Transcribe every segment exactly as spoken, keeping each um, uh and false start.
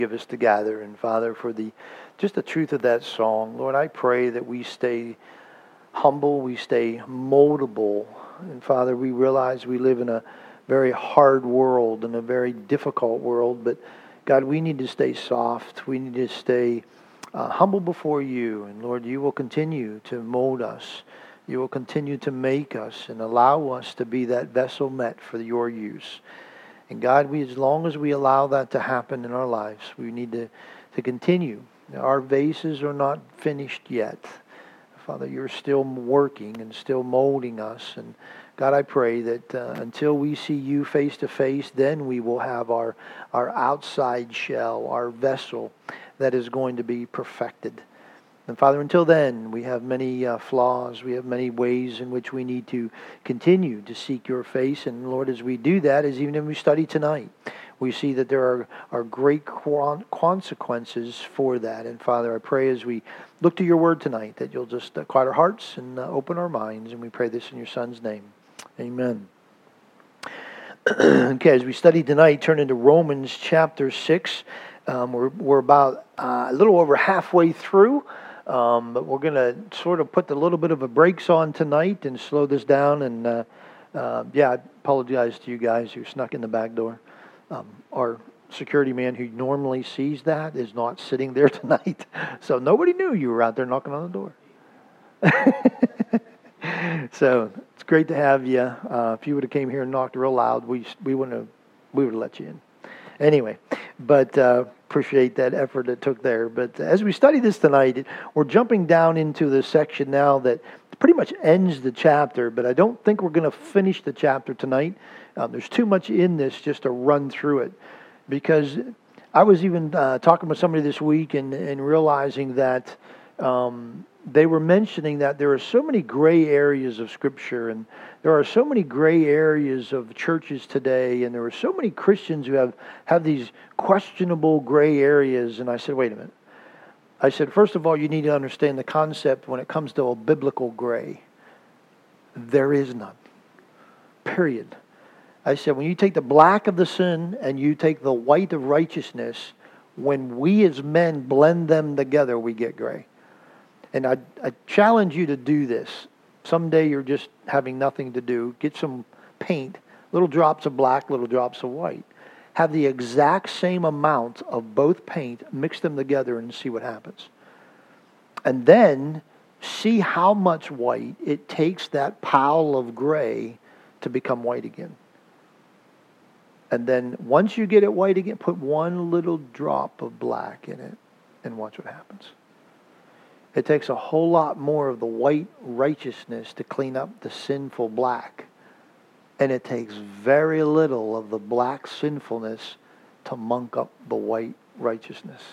give us to gather. And Father, for the just the truth of that song, Lord, I pray that we stay humble, we stay moldable. And Father, we realize we live in a very hard world and a very difficult world, but God, we need to stay soft. We need to stay uh, humble before you. And Lord, you will continue to mold us. You will continue to make us and allow us to be that vessel met for your use. And God, we, as long as we allow that to happen in our lives, we need to, to continue. Our vases are not finished yet. Father, you're still working and still molding us. And God, I pray that uh, until we see you face to face, then we will have our, our outside shell, our vessel that is going to be perfected. And Father, until then, we have many uh, flaws. We have many ways in which we need to continue to seek your face. And Lord, as we do that, as even as we study tonight, we see that there are, are great consequences for that. And Father, I pray as we look to your word tonight that you'll just uh, quiet our hearts and uh, open our minds. And we pray this in your Son's name. Amen. Okay, as we study tonight, turn into Romans chapter six. Um, we're, we're about uh, a little over halfway through. Um, but we're going to sort of put a little bit of a brakes on tonight and slow this down. And uh, uh, yeah, I apologize to you guys who snuck in the back door. Um, our security man who normally sees that is not sitting there tonight. So nobody knew you were out there knocking on the door. So it's great to have you. Uh, if you would have came here and knocked real loud, we we wouldn't have, we would have let you in. Anyway, but uh, appreciate that effort it took there. But as we study this tonight, we're jumping down into the section now that pretty much ends the chapter, but I don't think we're going to finish the chapter tonight. Um, there's too much in this just to run through it. Because I was even uh, talking with somebody this week and, and realizing that um, they were mentioning that there are so many gray areas of Scripture, and there are so many gray areas of churches today, and there are so many Christians who have, have these questionable gray areas. And I said, wait a minute. I said, first of all, you need to understand the concept when it comes to a biblical gray. There is none. Period. I said, when you take the black of the sin and you take the white of righteousness, when we as men blend them together, we get gray. And I, I challenge you to do this. Someday you're just having nothing to do. Get some paint, little drops of black, little drops of white. Have the exact same amount of both paint, mix them together and see what happens. And then see how much white it takes that pile of gray to become white again. And then once you get it white again, put one little drop of black in it and watch what happens. It takes a whole lot more of the white righteousness to clean up the sinful black. And it takes very little of the black sinfulness to monk up the white righteousness.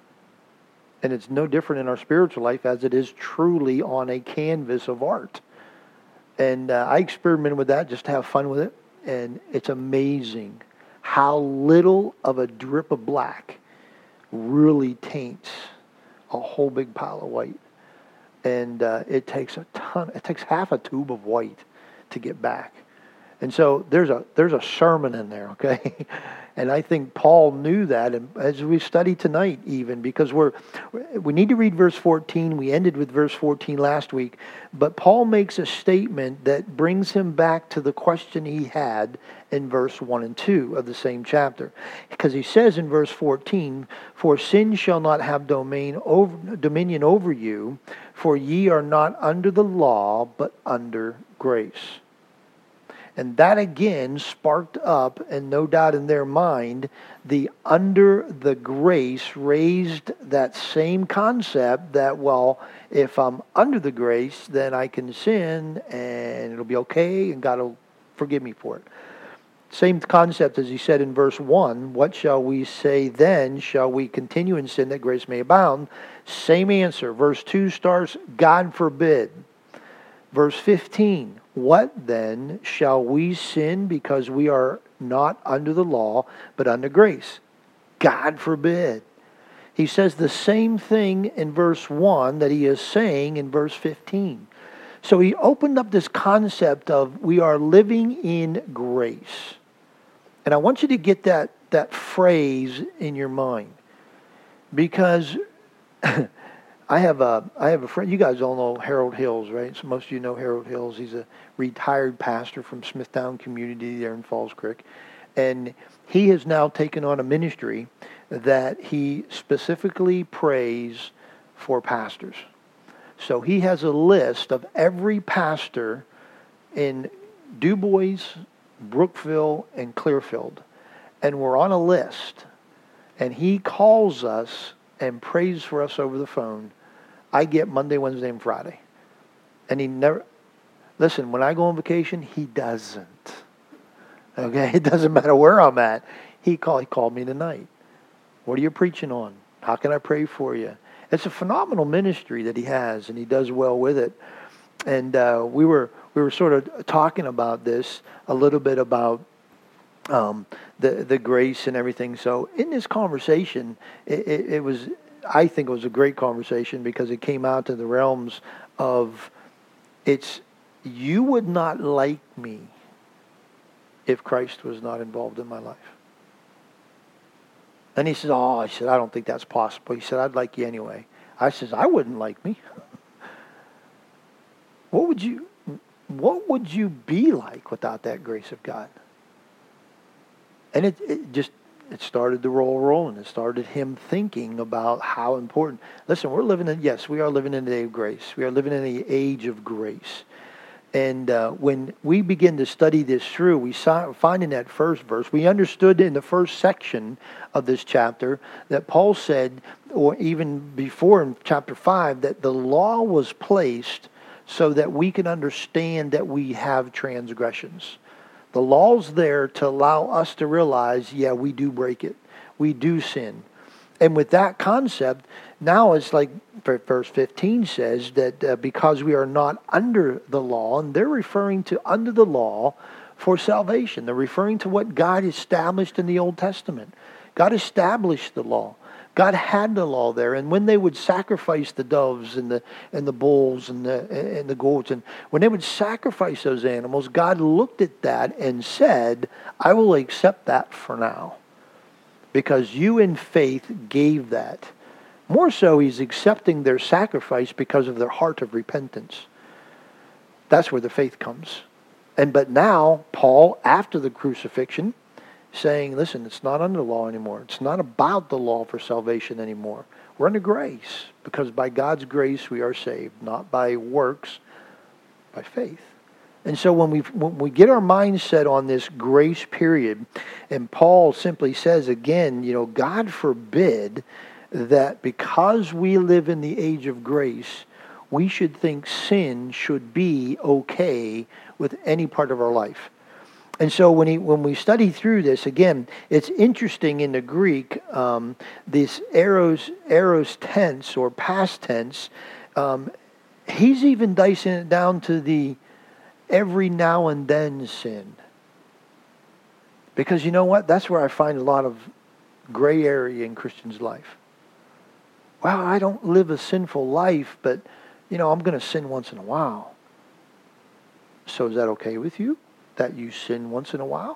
And it's no different in our spiritual life as it is truly on a canvas of art. And uh, I experimented with that just to have fun with it. And it's amazing how little of a drip of black really taints a whole big pile of white. And uh, it takes a ton, it takes half a tube of white to get back. And so there's a there's a sermon in there, okay? And I think Paul knew that, and as we study tonight even, because we're we need to read verse fourteen. We ended with verse fourteen last week, but Paul makes a statement that brings him back to the question he had in verse one and two of the same chapter. Because he says in verse fourteen, "For sin shall not have domain over, dominion over you, for ye are not under the law, but under grace." And that again sparked up, and no doubt in their mind, the under the grace raised that same concept that, well, if I'm under the grace, then I can sin and it'll be okay and God will forgive me for it. Same concept as he said in verse one, what shall we say then? Shall we continue in sin that grace may abound? Same answer. Verse two starts, God forbid. Verse fifteen, what then shall we sin because we are not under the law, but under grace? God forbid. He says the same thing in verse one that he is saying in verse fifteen. So he opened up this concept of we are living in grace. And I want you to get that, that phrase in your mind. because I have a I have a friend. You guys all know Harold Hills, right? So most of you know Harold Hills. He's a retired pastor from Smithtown Community there in Falls Creek, and he has now taken on a ministry that he specifically prays for pastors. So he has a list of every pastor in DuBois, Brookville, and Clearfield, and we're on a list. And he calls us and prays for us over the phone. I get Monday, Wednesday, and Friday. And he never, listen, when I go on vacation, he doesn't. Okay? It doesn't matter where I'm at. He called, he called me tonight. What are you preaching on? How can I pray for you? It's a phenomenal ministry that he has, and he does well with it. And uh, we were we were sort of talking about this a little bit about um, the the grace and everything. So in this conversation, it, it, it was I think it was a great conversation because it came out to the realms of it's you would not like me if Christ was not involved in my life. And he says, oh, I said, I don't think that's possible. He said, I'd like you anyway. I says, I wouldn't like me. What would you, what would you be like without that grace of God? And it, it just, it started the roll rolling. It started him thinking about how important. Listen, we're living in, yes, we are living in a day of grace. We are living in the age of grace. And uh, when we begin to study this through, we saw, find in that first verse, we understood in the first section of this chapter that Paul said, or even before in chapter five, that the law was placed so that we can understand that we have transgressions. The law's there to allow us to realize, yeah, we do break it. We do sin. And with that concept, now it's like verse fifteen says that uh, because we are not under the law, and they're referring to under the law for salvation. They're referring to what God established in the Old Testament. God established the law. God had the law there, and when they would sacrifice the doves and the and the bulls and the and the goats, and when they would sacrifice those animals, God looked at that and said, "I will accept that for now, because you in faith gave that." More so, he's accepting their sacrifice because of their heart of repentance. That's where the faith comes. And but now, Paul, after the crucifixion, saying, listen, it's not under the law anymore. It's not about the law for salvation anymore. We're under grace, because by God's grace we are saved, not by works, by faith. And so when we when we get our mindset on this grace period, and Paul simply says again, you know, God forbid that because we live in the age of grace, we should think sin should be okay with any part of our life. And so when he when we study through this, again, it's interesting in the Greek, um, this eros, eros tense or past tense, um, he's even dicing it down to the every now and then sin. Because you know what? That's where I find a lot of gray area in Christians' life. Well, I don't live a sinful life, but, you know, I'm going to sin once in a while. So is that okay with you, that you sin once in a while?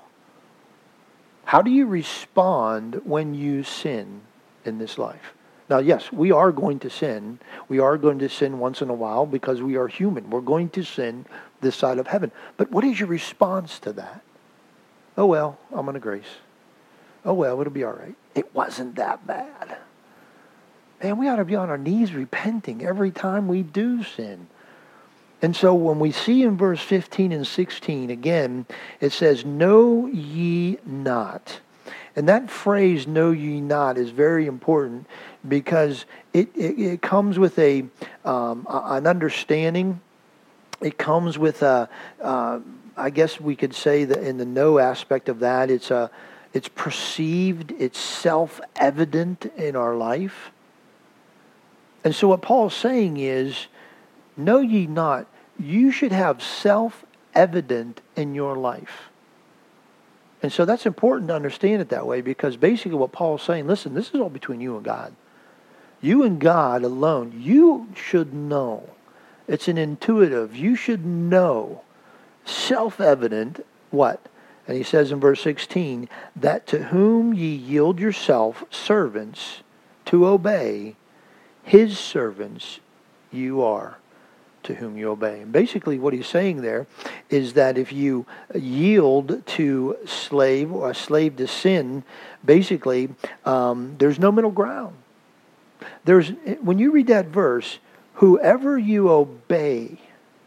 How do you respond when you sin in this life? Now, yes, we are going to sin. We are going to sin once in a while because we are human. We're going to sin this side of heaven. But what is your response to that? Oh, well, I'm under grace. Oh, well, it'll be all right. It wasn't that bad. Man, we ought to be on our knees repenting every time we do sin. And so when we see in verse fifteen and sixteen, again, it says, know ye not. And that phrase, know ye not, is very important because it, it, it comes with a um, an understanding. It comes with a, uh, I guess we could say that in the know aspect of that, it's a, it's perceived, it's self-evident in our life. And so what Paul's saying is, know ye not, you should have self-evident in your life. And so that's important to understand it that way, because basically what Paul's saying, listen, this is all between you and God. You and God alone. You should know. It's an intuitive. You should know. Self-evident, what? And he says in verse sixteen, that to whom ye yield yourself servants to obey, his servants you are, to whom you obey. And basically what he's saying there is that if you yield to slave or a slave to sin, basically um, there's no middle ground. There's when you read that verse, whoever you obey,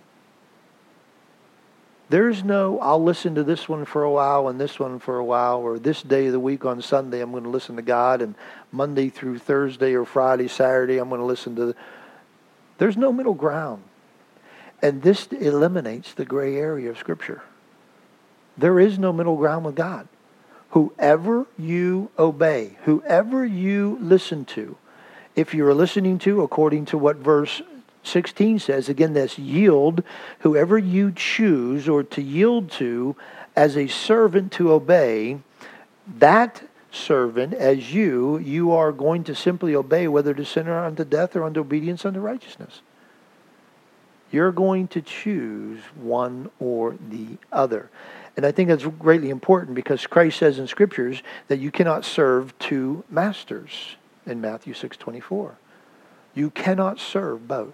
there's no, I'll listen to this one for a while and this one for a while, or this day of the week on Sunday I'm going to listen to God, and Monday through Thursday or Friday, Saturday I'm going to listen to the... There's no middle ground. And this eliminates the gray area of Scripture. There is no middle ground with God. Whoever you obey, whoever you listen to, if you're listening to, according to what verse sixteen says, again, that's yield, whoever you choose or to yield to as a servant to obey, that servant, as you, you are going to simply obey, whether to sin or unto death or unto obedience unto righteousness. You're going to choose one or the other. And I think that's greatly important because Christ says in Scriptures that you cannot serve two masters in Matthew six twenty-four. You cannot serve both.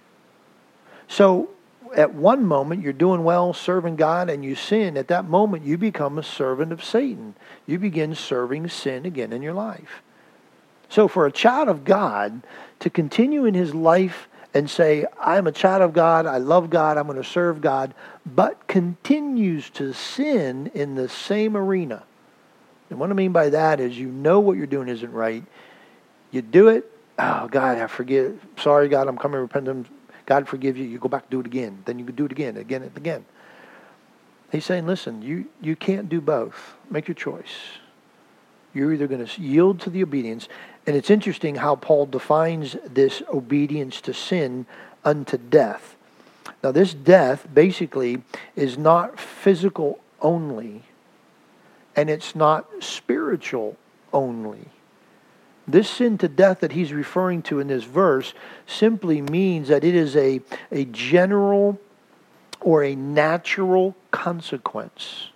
So at one moment you're doing well serving God and you sin. At that moment you become a servant of Satan. You begin serving sin again in your life. So for a child of God to continue in his life and say, I'm a child of God, I love God, I'm going to serve God, but continues to sin in the same arena. And what I mean by that is you know what you're doing isn't right. You do it, oh God, I forget, sorry God, I'm coming repentant, God forgive you, you go back and do it again. Then you can do it again, again and again. He's saying, listen, you, you can't do both. Make your choice. You're either going to yield to the obedience. And it's interesting how Paul defines this obedience to sin unto death. Now this death basically is not physical only, and it's not spiritual only. This sin to death that he's referring to in this verse simply means that it is a, a general or a natural consequence.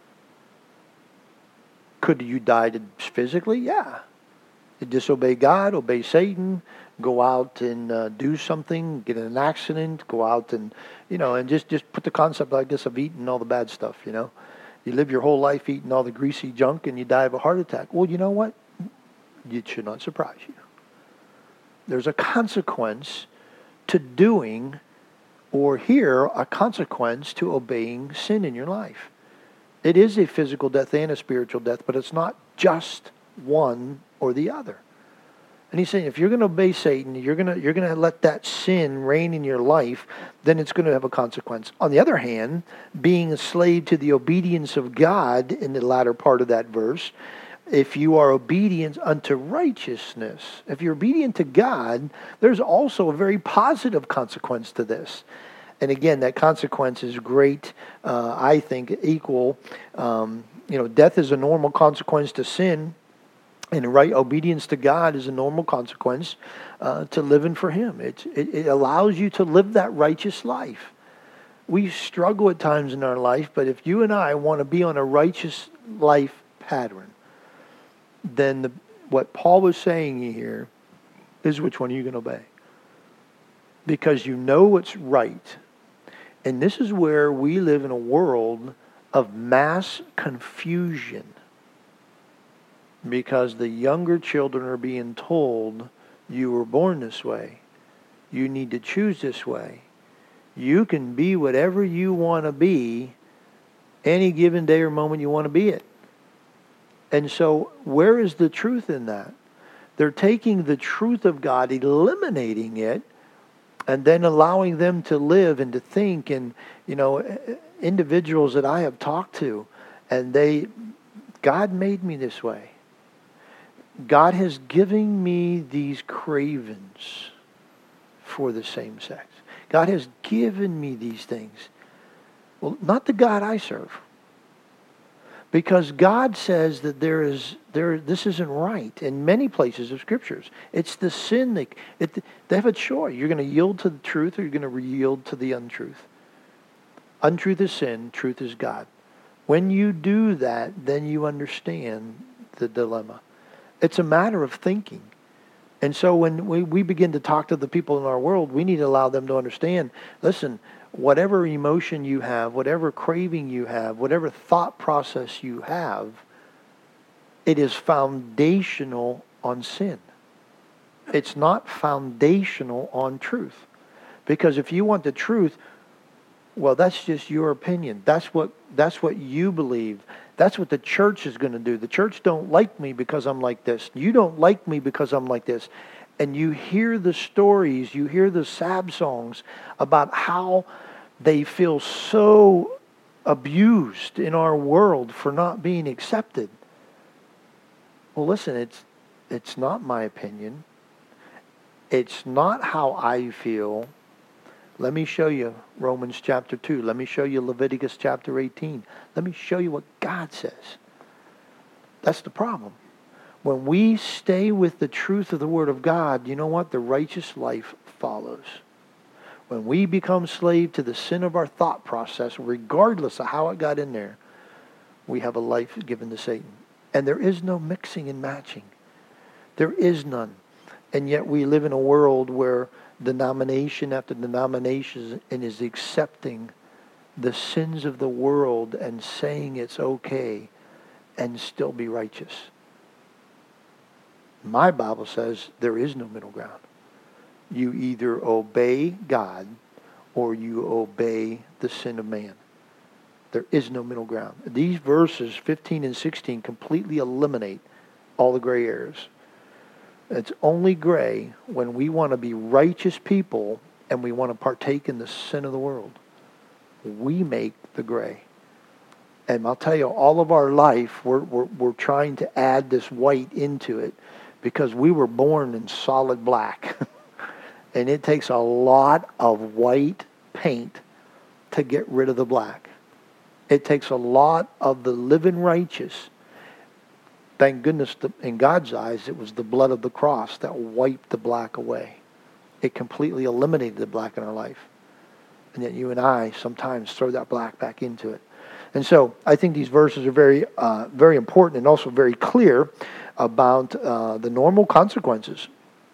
Could you die physically? Yeah. You disobey God, obey Satan, go out and uh, do something, get in an accident, go out and, you know, and just, just put the concept like this of eating all the bad stuff, you know. You live your whole life eating all the greasy junk and you die of a heart attack. Well, you know what? It should not surprise you. There's a consequence to doing, or here, a consequence to obeying sin in your life. It is a physical death and a spiritual death, but it's not just one or the other. And he's saying if you're going to obey Satan, you're going to you're going to let that sin reign in your life, then it's going to have a consequence. On the other hand, being a slave to the obedience of God in the latter part of that verse, if you are obedient unto righteousness, if you're obedient to God, there's also a very positive consequence to this. And again, that consequence is great, uh, I think, equal. Um, you know, death is a normal consequence to sin, and right obedience to God is a normal consequence uh, to living for Him. It, it, it allows you to live that righteous life. We struggle at times in our life, but if you and I want to be on a righteous life pattern, then the, what Paul was saying here is which one are you going to obey? Because you know what's right. And this is where we live in a world of mass confusion. Because the younger children are being told, you were born this way. You need to choose this way. You can be whatever you want to be any given day or moment you want to be it. And so where is the truth in that? They're taking the truth of God, eliminating it, and then allowing them to live and to think. And, you know, individuals that I have talked to, and they, God made me this way. God has given me these cravings for the same sex. God has given me these things. Well, not the God I serve. Because God says that there is there this isn't right in many places of Scriptures. It's the sin that it, they have a choice. You're going to yield to the truth or you're going to yield to the untruth. Untruth is sin, truth is God. When you do that, then you understand the dilemma. It's a matter of thinking. And so when we, we begin to talk to the people in our world, we need to allow them to understand, listen, whatever emotion you have, whatever craving you have, whatever thought process you have, it is foundational on sin. It's not foundational on truth. Because if you want the truth, well, that's just your opinion. That's what that's what you believe. That's what the church is going to do. The church don't like me because I'm like this. You don't like me because I'm like this. And you hear the stories, you hear the sad songs about how they feel so abused in our world for not being accepted. Well, listen, it's it's not my opinion. It's not how I feel. Let me show you Romans chapter two. Let me show you Leviticus chapter eighteen. Let me show you what God says. That's the problem. When we stay with the truth of the Word of God, you know what? The righteous life follows. When we become slave to the sin of our thought process, regardless of how it got in there, we have a life given to Satan. And there is no mixing and matching. There is none. And yet we live in a world where denomination after denomination is accepting the sins of the world and saying it's okay and still be righteous. My Bible says there is no middle ground. You either obey God or you obey the sin of man. There is no middle ground. These verses fifteen and sixteen completely eliminate all the gray areas. It's only gray when we want to be righteous people and we want to partake in the sin of the world. We make the gray. And I'll tell you, all of our life, we're, we're, we're trying to add this white into it because we were born in solid black. And it takes a lot of white paint to get rid of the black. It takes a lot of the living righteous. Thank goodness, in God's eyes, it was the blood of the cross that wiped the black away. It completely eliminated the black in our life. And yet you and I sometimes throw that black back into it. And so I think these verses are very, uh, very important and also very clear about uh, the normal consequences.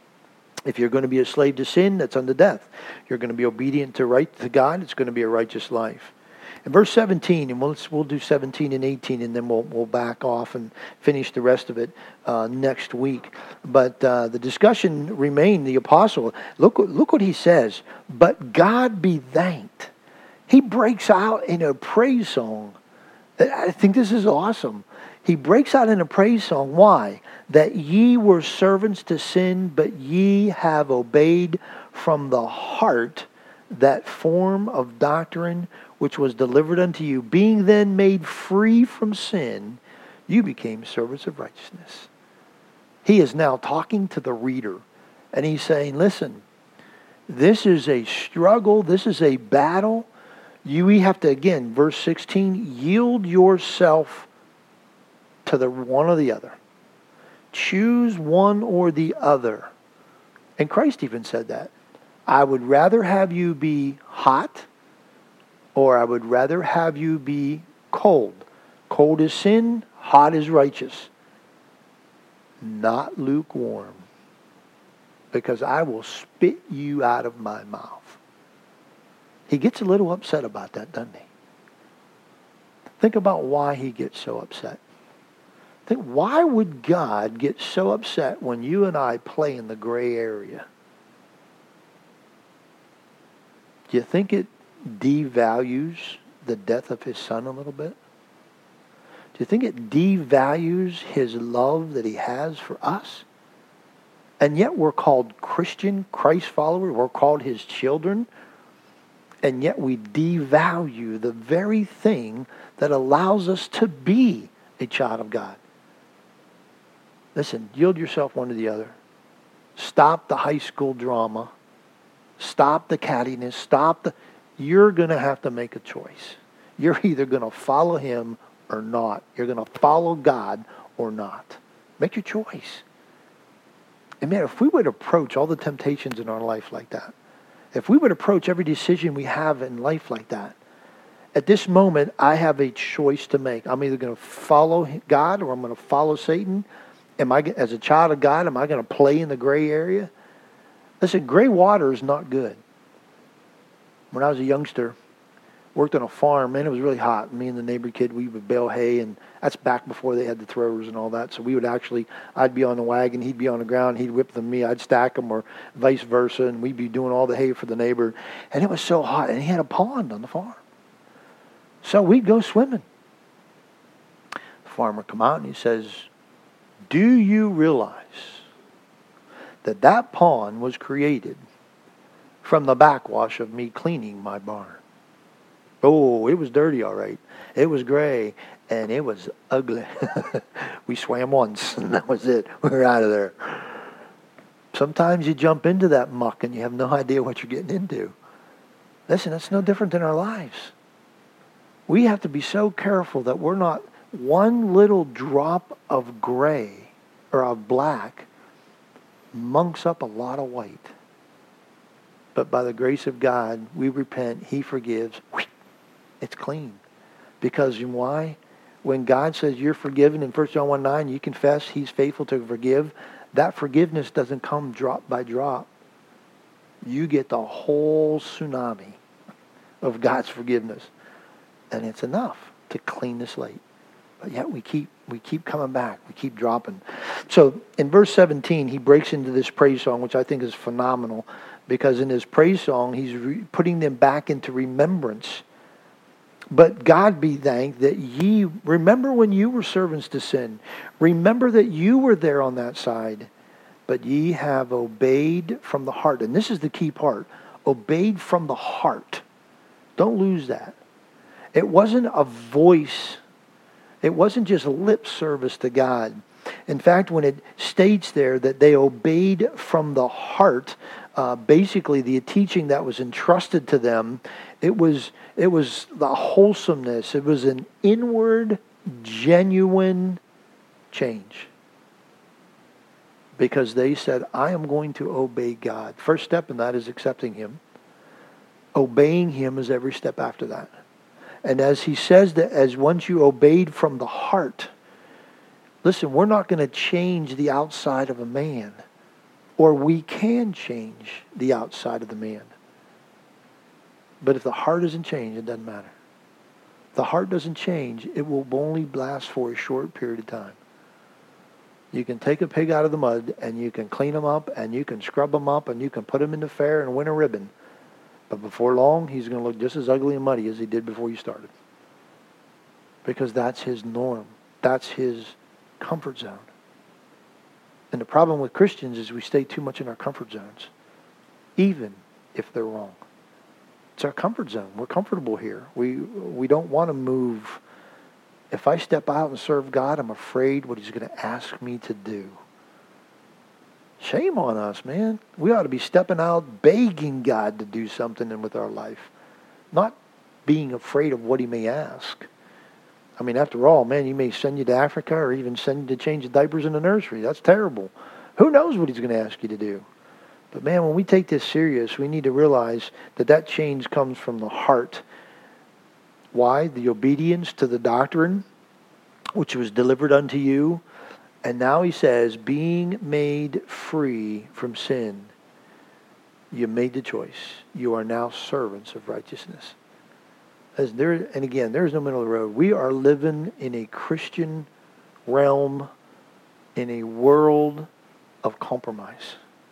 If you're going to be a slave to sin, that's unto death. You're going to be obedient to right to God, it's going to be a righteous life. In verse seventeen, and we'll, we'll do seventeen and eighteen, and then we'll we'll back off and finish the rest of it uh, next week. But uh, the discussion remained. The apostle, look look what he says. But God be thanked. He breaks out in a praise song. I think this is awesome. He breaks out in a praise song. Why? That ye were servants to sin, but ye have obeyed from the heart that form of doctrine which was delivered unto you. Being then made free from sin, you became servants of righteousness. He is now talking to the reader, and he's saying, listen, this is a struggle, this is a battle. You we have to, again, verse sixteen, yield yourself to the one or the other. Choose one or the other. And Christ even said that. I would rather have you be hot, or I would rather have you be cold. Cold is sin, hot is righteous. Not lukewarm. Because I will spit you out of my mouth. He gets a little upset about that, doesn't he? Think about why he gets so upset. Think, why would God get so upset when you and I play in the gray area? Do you think it devalues the death of his son a little bit? Do you think it devalues his love that he has for us? And yet we're called Christian, Christ followers. We're called his children. And yet we devalue the very thing that allows us to be a child of God. Listen, yield yourself one to the other. Stop the high school drama. Stop the cattiness. Stop the... You're going to have to make a choice. You're either going to follow him or not. You're going to follow God or not. Make your choice. And man, if we would approach all the temptations in our life like that, if we would approach every decision we have in life like that, at this moment, I have a choice to make. I'm either going to follow God or I'm going to follow Satan. Am I, as a child of God, am I going to play in the gray area? Listen, gray water is not good. When I was a youngster, worked on a farm, man, it was really hot. Me and the neighbor kid, we would bale hay, and that's back before they had the throwers and all that. So we would actually, I'd be on the wagon, he'd be on the ground, he'd whip them, me, I'd stack them, or vice versa, and we'd be doing all the hay for the neighbor. And it was so hot, and he had a pond on the farm. So we'd go swimming. The farmer come out and he says, do you realize that that pond was created from the backwash of me cleaning my barn? Oh, it was dirty, all right. It was gray, and it was ugly. We swam once, and that was it. We were out of there. Sometimes you jump into that muck, and you have no idea what you're getting into. Listen, it's no different in our lives. We have to be so careful that we're not one little drop of gray or of black monks up a lot of white. But by the grace of God, we repent. He forgives. It's clean. Because why? When God says you're forgiven in First John one nine, you confess He's faithful to forgive. That forgiveness doesn't come drop by drop. You get the whole tsunami of God's forgiveness. And it's enough to clean the slate. But yet we keep we keep coming back. We keep dropping. So in verse seventeen, he breaks into this praise song, which I think is phenomenal. Because in his praise song, he's re- putting them back into remembrance. But God be thanked that ye, remember when you were servants to sin. Remember that you were there on that side. But ye have obeyed from the heart. And this is the key part. Obeyed from the heart. Don't lose that. It wasn't a voice. It wasn't just lip service to God. In fact, when it states there that they obeyed from the heart, uh, basically the teaching that was entrusted to them, it was it was the wholesomeness. It was an inward, genuine change. Because they said, I am going to obey God. First step in that is accepting Him. Obeying Him is every step after that. And as he says that as once you obeyed from the heart, listen, we're not going to change the outside of a man. Or we can change the outside of the man. But if the heart isn't changed, it doesn't matter. If the heart doesn't change, it will only last for a short period of time. You can take a pig out of the mud, and you can clean him up, and you can scrub him up, and you can put him in the fair and win a ribbon. But before long, he's going to look just as ugly and muddy as he did before you started. Because that's his norm. That's his comfort zone. And the problem with Christians is we stay too much in our comfort zones. Even if they're wrong. It's our comfort zone. We're comfortable here. We we don't want to move. If I step out and serve God, I'm afraid what He's going to ask me to do. Shame on us, man. We ought to be stepping out, begging God to do something with our life. Not being afraid of what He may ask. I mean, after all, man, He may send you to Africa or even send you to change the diapers in the nursery. That's terrible. Who knows what He's going to ask you to do? But man, when we take this serious, we need to realize that that change comes from the heart. Why? The obedience to the doctrine, which was delivered unto you. And now he says, being made free from sin, you made the choice. You are now servants of righteousness. As there, and again, there is no middle of the road. We are living in a Christian realm, in a world of compromise.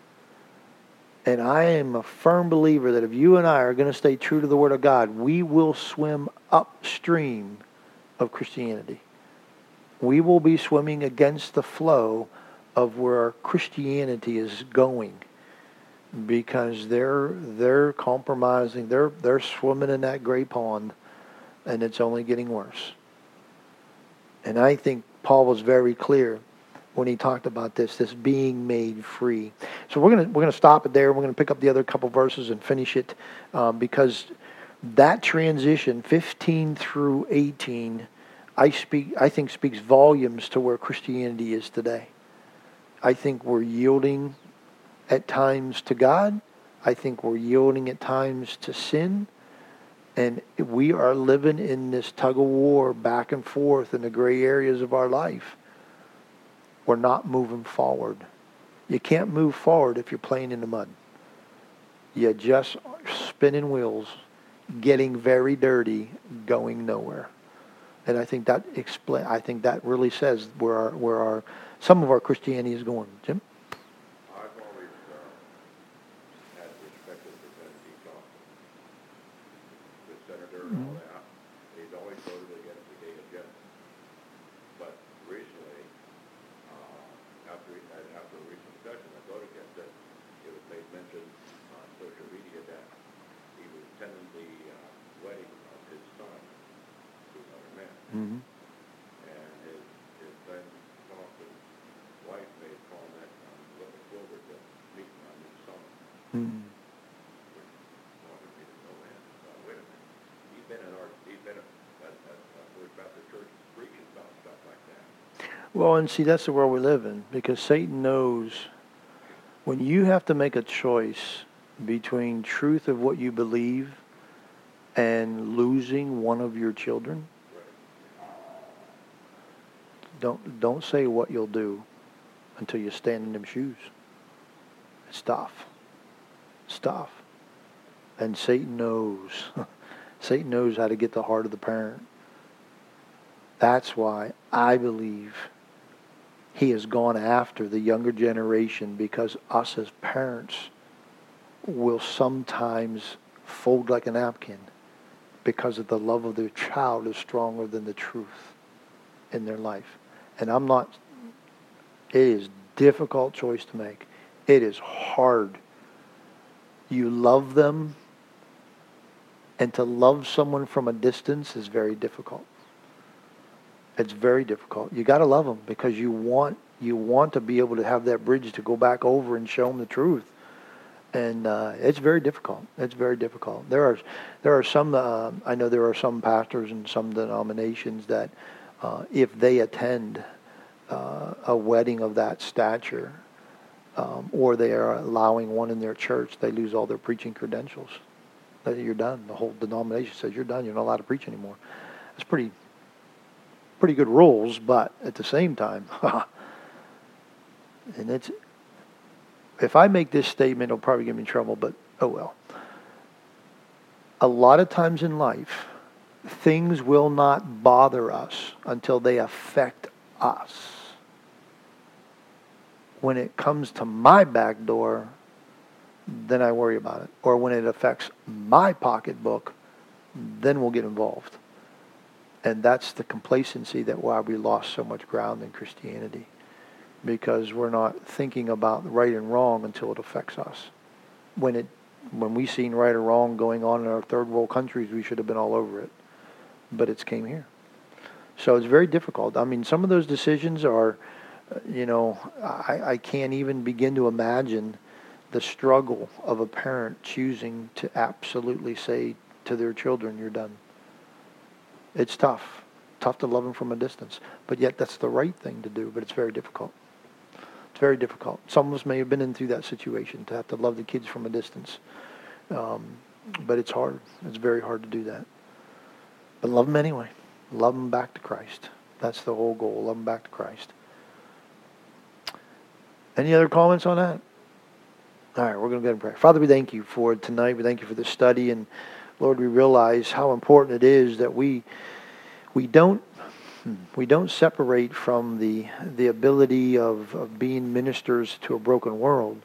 And I am a firm believer that if you and I are going to stay true to the Word of God, we will swim upstream of Christianity. We will be swimming against the flow of where our Christianity is going, because they're they're compromising. They're they're swimming in that gray pond, and it's only getting worse. And I think Paul was very clear when he talked about this, this being made free. So we're gonna we're gonna stop it there. We're gonna pick up the other couple verses and finish it, um, because that transition, fifteen through eighteen, I speak I think speaks volumes to where Christianity is today. I think we're yielding at times to God. I think we're yielding at times to sin. And we are living in this tug of war back and forth in the gray areas of our life. we're not moving forward. You can't move forward if you're playing in the mud. You're just spinning wheels, getting very dirty, going nowhere. And I think that explain. I think that really says where our, where our some of our Christianity is going. Jim? I've always uh, had respect for Kennedy Johnson, the senator and all that. He's always voted against the gay agenda. But recently, uh, after uh, after a recent discussion, I voted against it. It was made mention on social media that he was attending the uh, wedding of his son to another man. Mm-hmm. And his, his friend Thompson's wife made a comment on looking forward to meeting my new son. Mm-hmm. Which wanted me to go in. Uh, wait a minute. He's been in our, he's been at, at, at uh, First Baptist Church preaching about stuff like that. Well, and see, that's the world we live in, because Satan knows when you have to make a choice between truth of what you believe and losing one of your children. Don't don't say what you'll do until you stand in them shoes. It's tough. It's tough. And Satan knows. Satan knows how to get the heart of the parent. That's why I believe he has gone after the younger generation, because us as parents will sometimes fold like a napkin because of the love of their child is stronger than the truth in their life. And I'm not, it is a difficult choice to make. It is hard. You love them, and to love someone from a distance is very difficult. It's very difficult. You got to love them because you want you want to be able to have that bridge to go back over and show them the truth. And uh, it's very difficult. It's very difficult. There are there are some uh, I know there are some pastors and some denominations that uh, if they attend uh, a wedding of that stature, um, or they are allowing one in their church, they lose all their preaching credentials. That you're done. The whole denomination says you're done. You're not allowed to preach anymore. It's pretty pretty good rules, but at the same time, and it's, if I make this statement, it'll probably get me in trouble, but oh well. A lot of times in life, things will not bother us until they affect us. When it comes to my back door, then I worry about it. Or when it affects my pocketbook, then we'll get involved. And that's the complacency that why we lost so much ground in Christianity. Because we're not thinking about right and wrong until it affects us. When it, when we seen right or wrong going on in our third world countries, we should have been all over it. But it's came here. So it's very difficult. I mean, some of those decisions are, you know, I, I can't even begin to imagine the struggle of a parent choosing to absolutely say to their children, you're done. It's tough. Tough to love them from a distance. But yet that's the right thing to do, but it's very difficult. It's very difficult. Some of us may have been in through that situation, to have to love the kids from a distance. Um, but it's hard. It's very hard to do that. But love them anyway. Love them back to Christ. That's the whole goal. Love them back to Christ. Any other comments on that? All right, we're going to go ahead and pray. Father, we thank you for tonight. We thank you for this study. And Lord, we realize how important it is that we we don't we don't separate from the the ability of, of being ministers to a broken world.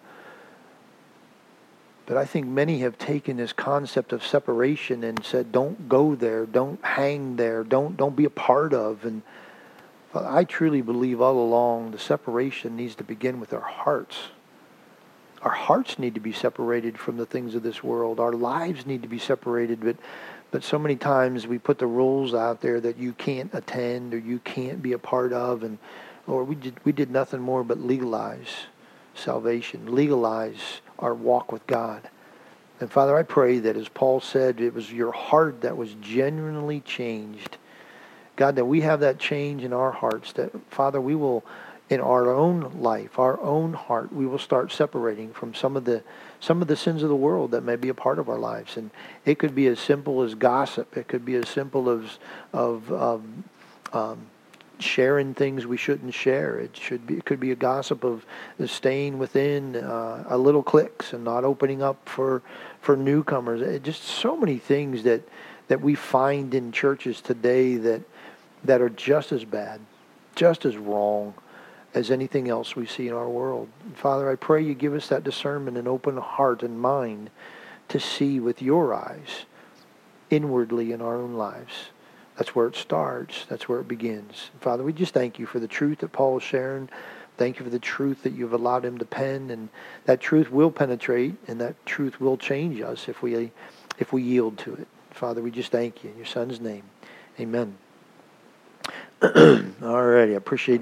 But I think many have taken this concept of separation and said, don't go there, don't hang there, don't don't be a part of. And I truly believe all along the separation needs to begin with our hearts. Our hearts need to be separated from the things of this world. Our lives need to be separated. But but so many times we put the rules out there that you can't attend or you can't be a part of. And Lord, we did, we did nothing more but legalize salvation, legalize our walk with God. And Father, I pray that as Paul said, it was your heart that was genuinely changed. God, that we have that change in our hearts, that, Father, we will, in our own life, our own heart, we will start separating from some of the some of the sins of the world that may be a part of our lives. And it could be as simple as gossip. It could be as simple as of, of um, sharing things we shouldn't share. It should be. It could be a gossip of staying within uh, a little cliques and not opening up for for newcomers. It, just so many things that that we find in churches today that that are just as bad, just as wrong as anything else we see in our world. Father, I pray you give us that discernment and open heart and mind to see with your eyes inwardly in our own lives. That's where it starts. That's where it begins. Father, we just thank you for the truth that Paul is sharing. Thank you for the truth that you've allowed him to pen, and that truth will penetrate, and that truth will change us if we if we yield to it. Father, we just thank you in your Son's name. Amen. All righty. I appreciate